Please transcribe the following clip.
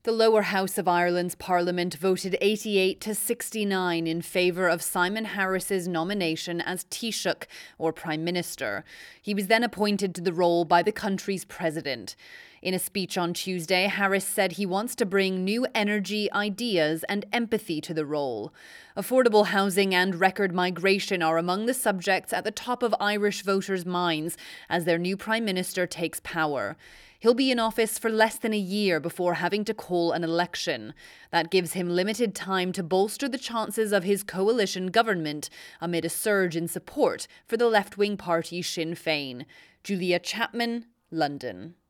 The lower house of Ireland's Parliament voted 88 to 69 in favour of Simon Harris's nomination as Taoiseach, or Prime Minister. He was then appointed to the role by the country's president. In a speech on Tuesday, Harris said he wants to bring new energy, ideas and empathy to the role. Affordable housing and record migration are among the subjects at the top of Irish voters' minds as their new Prime Minister takes power. He'll be in office for less than a year before having to call an election. That gives him limited time to bolster the chances of his coalition government amid a surge in support for the left-wing party Sinn Féin. Julia Chapman, London.